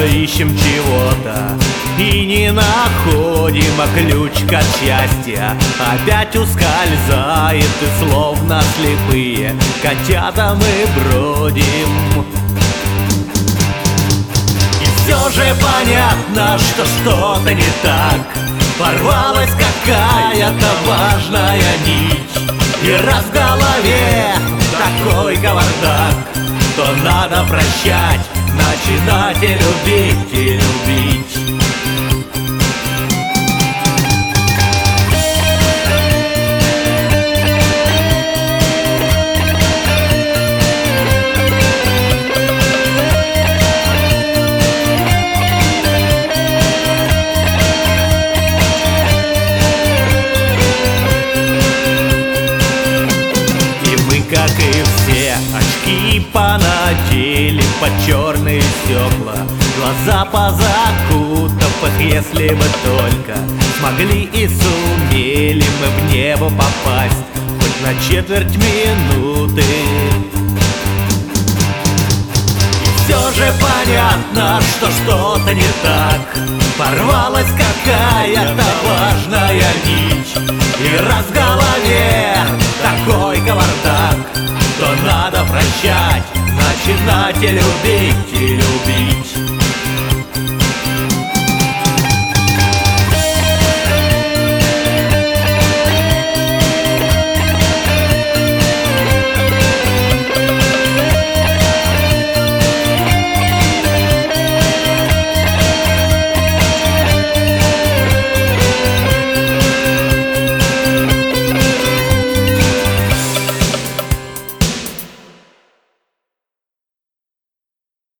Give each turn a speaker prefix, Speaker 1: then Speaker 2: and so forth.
Speaker 1: ищем чего-то и не находим, а ключ от счастья опять ускользает, и словно слепые котята мы бродим. И все же понятно, что что-то не так, порвалась какая-то важная нить. И раз в голове такой кавардак, то надо прощать, начинать и любить, и любить. Как и все, очки понадели под черные стекла, глаза позакутав их, если бы только смогли и сумели мы в небо попасть хоть на четверть минуты. И все же понятно, что что-то не так, порвалась какая-то важная нить. И раз в голове такой кавардак, то надо прощать, начинать и любить, и любить.